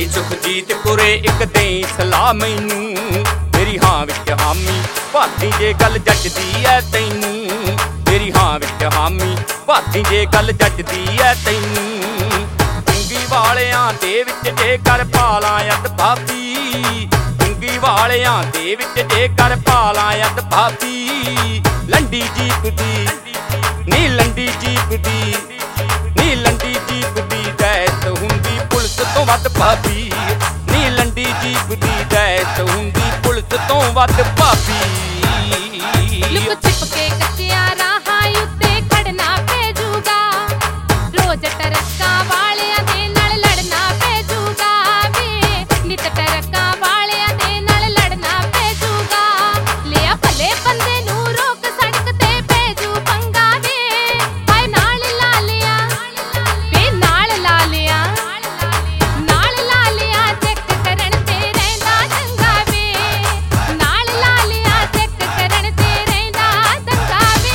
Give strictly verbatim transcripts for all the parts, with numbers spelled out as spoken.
ਸੁਖਜੀਤ ਕੁਰੇ ਇੱਕ ਦੇਈ ਸਲਾਹ ਮੈਨੂੰ, ਮੇਰੀ ਹਾਂ ਵਿੱਚ ਹਾਮੀ ਭਾਤੀ ਜੇ ਗੱਲ ਜੱਜਦੀ ਐ ਤੈਨੂੰ। ਮੇਰੀ ਹਾਂ ਵਿੱਚ ਹਾਮੀ ਭਾਤੀ ਜੇ ਗੱਲ ਜੱਜਦੀ ਐ ਤੈਨੂੰ। ਚੁੰਗੀ ਵਾਲਿਆਂ ਦੇ ਵਿੱਚ ਜੇ ਕਰ ਪਾਲਾਂ ਅੱਧ ਭਾਬੀ, ਚੁੰਗੀ ਵਾਲਿਆਂ ਦੇ ਵਿੱਚ ਜੇ ਕਰ ਪਾਲਾਂ ਅੱਧ ਭਾਬੀ। ਲੰਡੀ ਜੀਪ ਦੀ ਨੀ ਲੰਡੀ ਜੀਪ ਦੀ ਨੀ ਲੰਡੀ ਜੀਪ ਦੀ ਦੈਤ ਹੁੰਦੀ ਪੁਲਿਸ ਤੋਂ ਵੱਧ ਭਾਬੀ। ਨੀ ਲੰਡੀ ਜੀਪ ਦੀ ਦੈਤ ਹੁੰਦੀ ਪੁਲਿਸ ਤੋਂ ਵੱਧ ਭਾਬੀ। ਲੁਕ ਛਿਪ ਕੇ ਕੱਚਿਆਂ ਰਾਹਾਂ ਉੱਤੇ ਖੜਨਾ ਪੈ ਜੂਗਾ, ਰੋਜ਼ ਟਰੱਕਾਂ ਵਾਲਿਆਂ ਦੇ ਨਾਲ ਲੜਨਾ ਪੈ ਜੂਗਾ ਵੇ। ਨਿਤ ਟਰੱਕਾਂ ਵਾਲਿਆਂ ਦੇ ਨਾਲ ਲੜਨਾ ਪੈ ਜੂਗਾ। ਲਿਆ ਭਲੇ ਬੰਦੇ ਨੂੰ ਰੋਕ ਸੜਕ ਤੇ ਪੈ ਜੂ ਪੰਗਾ ਵੇ। ਹਾਏ ਨਾਲ ਲਾ ਲਿਆ ਵੇ ਨਾਲ ਲਾ ਲਿਆ, ਨਾਲ ਲਾ ਲਿਆ ਚੈੱਕ ਕਰਨ ਤੇ ਰਹਿੰਦਾ ਦੰਗਾ ਵੇ। ਨਾਲ ਲਾ ਲਿਆ ਚੈੱਕ ਕਰਨ ਤੇ ਰਹਿੰਦਾ ਦੰਗਾ ਵੇ।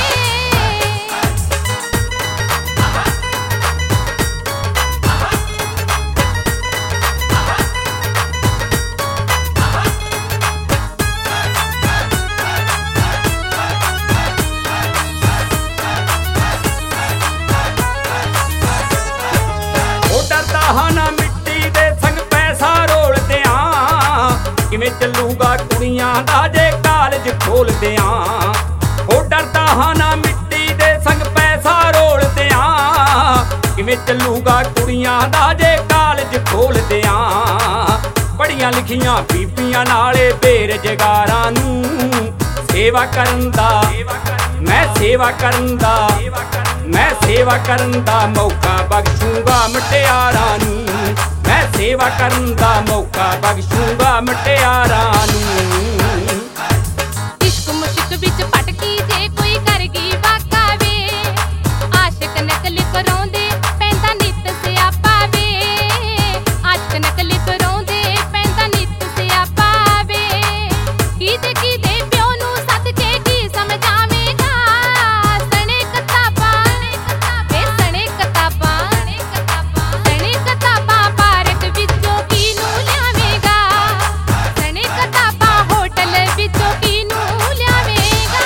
ਉਹ ਡਰਦਾ ਹਾਂ ਨਾ ਮਿੱਟੀ ਦੇ ਸੰਗ ਪੈਸਾ ਰੋਲਦਿਆਂ, ਕਿਵੇਂ ਚੱਲੂਗਾ ਕੁੜੀਆਂ ਦਾ ਜੇ ਕਾਲਜ ਖੋਲਦਿਆਂ। ਉਹ ਡਰਦਾ ਹਾਂ ਨਾ ਮਿੱਟੀ ਦੇ ਸੰਗ ਪੈਸਾ ਰੋਲਦਿਆਂ, ਕਿਵੇਂ ਚੱਲੂਗਾ ਕੁੜੀਆਂ ਦਾ ਜੇ ਕਾਲਜ ਖੋਲਦਿਆਂ। ਪੜ੍ਹੀਆਂ ਲਿਖੀਆਂ ਬੀਬੀਆਂ ਨਾਲੇ ਬੇਰੁਜ਼ਗਾਰਾਂ ਨੂੰ ਸੇਵਾ ਕਰਨ ਦਾ ਮੈਂ ਸੇਵਾ ਕਰਨ ਦਾ ਮੈਂ ਸੇਵਾ ਕਰਨ ਦਾ ਮੌਕਾ ਬਖਸ਼ੂੰਗਾ ਮੁਟਿਆਰਾਂ ਨੂੰ। ਮੈਂ ਸੇਵਾ ਕਰਨ ਦਾ ਮੌਕਾ ਬਖਸ਼ੂੰਗਾ ਮੁਟਿਆਰਾਂ ਨੂੰ। ਇਸ਼ਕ ਮੁਸ਼ਕ ਵਿੱਚ ਭਟਕੀ ਜੇ ਕੋਈ ਕਰ ਗਈ ਵਾਕਾ ਵੇ। ਆਸ਼ਿਕ ਨਕਲੀ ਕਰਾਉਂਦੇ ਪੈਂਦਾ ਨਿੱਤ ਸਿਆਪਾ ਵੇ। ਆਸ਼ਿਕ ਨਕਲੀ ਕਰਾਉਂਦੇ ਪੈਂਦਾ ਨਿੱਤ ਸਿਆਪਾ ਵੇ। ਕਿਤੇ ਕਿਤੇ ਪਿਓ ਨੂੰ ਸੱਦ ਕੇ ਕੀ ਸਮਝਾਵੇਂਗਾ। ਸਣੇ ਕਿਤਾਬਾਂ ਵੇ ਸਣੇ ਕਿਤਾਬਾਂ ਸਣੇ ਕਿਤਾਬਾਂ ਪਾਰਕ ਵਿੱਚੋਂ ਕਿਹਨੂੰ ਲਿਆਵੇਂਗਾ। ਸਣੇ ਕਿਤਾਬਾਂ ਹੋਟਲ ਵਿੱਚੋਂ ਕਿਹਨੂੰ ਲਿਆਵੇਂਗਾ।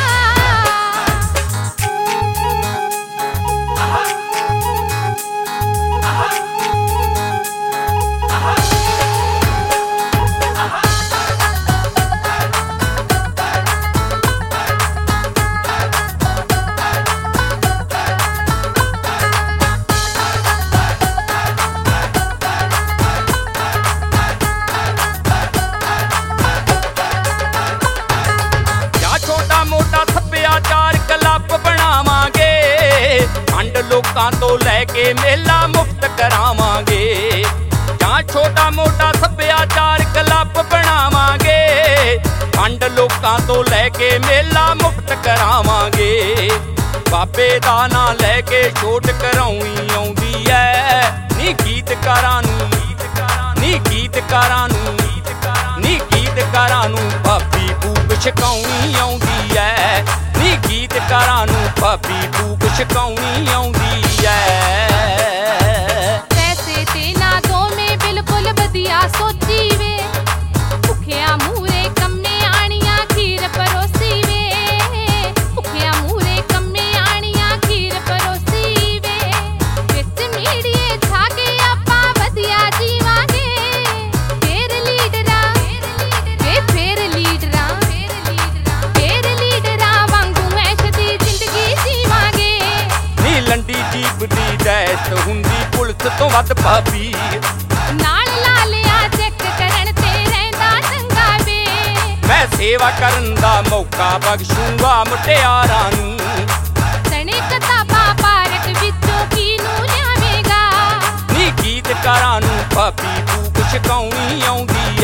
ਜਾਂ ਛੋਟਾ ਮੋਟਾ ਸੱਭਿਆਚਾਰ ਕਲੱਬ ਬਣਾਵਾਂਗੇ, ਫੰਡ ਲੋਕਾਂ ਤੋਂ ਲੈ ਕੇ ਮੇਲਾ ਮੁਫਤ ਕਰਾਵਾਂਗੇ। ਜਾਂ ਛੋਟਾ ਮੋਟਾ ਸੱਭਿਆਚਾਰ ਕਲੱਬ ਬਣਾਵਾਂਗੇ, ਫੰਡ ਲੋਕਾਂ ਤੋਂ ਲੈ ਕੇ ਮੇਲਾ ਮੁਫਤ ਕਰਾਵਾਂਗੇ। ਬਾਬੇ ਦਾ ਨਾਂ ਲੈ ਕੇ ਛੋਟ ਕਰਾਉਣੀ ਆਉਂਦੀ ਐ ਨੀ ਗੀਤਕਾਰਾਂ ਨੂੰ ਨੀ ਗੀਤਕਾਰਾਂ ਨੂੰ ਨੀ ਗੀਤਕਾਰਾਂ ਨੂੰ ਭਾਬੀ ਭੂਕ ਛਕਾਉਣੀ ਆਉਂਦੀ ਐ ਨੀ ਗੀਤਕਾਰਾਂ ਨੂੰ ਭਾਬੀ ਭੂਕ ਛਕਾਉਣੀ ਆਉਂਦੀ ਐ। ਪੈਸੇ ਤੇ ਨਾ ਦੋਵੇਂ ਬਿਲਕੁਲ ਵਧੀਆ ਸੋਚੀ ਵੇ। ਭੁੱਖਿਆ ਮੂਰੇ ਕੰਮੇ ਆਣੀਆਂ ਖੀਰ ਪਰੋਸੀ ਵੇ। ਭੁੱਖਿਆ ਮੂਰੇ ਕੰਮੇ ਆਣੀਆਂ ਖੀਰ ਪਰੋਸੀ ਵੇ। ਵਿੱਚ ਮੀਡੀਏ ਛਾ ਕੇ ਆਪਾਂ ਵਧੀਆ ਜੀਵਾਂਗੇ। ਫੇਰ ਲੀਡਰਾਂ ਵੇ ਫੇਰ ਲੀਡਰਾਂ ਫੇਰ ਲੀਡਰਾਂ ਵਾਂਗੂ ਐਸ਼ ਦੀ ਜ਼ਿੰਦਗੀ ਜੀਵਾਂਗੇ। ਨੀ ਲੰਡੀ ਜੀਪ ਦੀ ਦੈਤ ਹੁੰਦੀ ਪੁਲਿਸ ਤੋਂ ਵੱਧ ਭਾਬੀ। ਨਾਲ ਲਾ ਲਿਆ ਚੈੱਕ ਕਰਨ ਤੇ ਰਹਿੰਦਾ ਚੰਗਾ ਵੇ। ਮੈਂ ਸੇਵਾ ਕਰਨ ਦਾ ਮੌਕਾ ਬਖਸ਼ੂੰਗਾ ਮੁਟਿਆਰਾਂ ਨੂੰ। ਸਣੇ ਕਿਤਾਬਾਂ ਪਾਰਕ ਵਿੱਚੋਂ ਕਿਹਨੂੰ ਲਿਆਵੇਂਗਾ। ਨੀ ਗੀਤਕਾਰਾਂ ਨੂੰ ਭਾਬੀ ਭੂਕ ਛਕਾਉਣੀ ਆਉਂਦੀ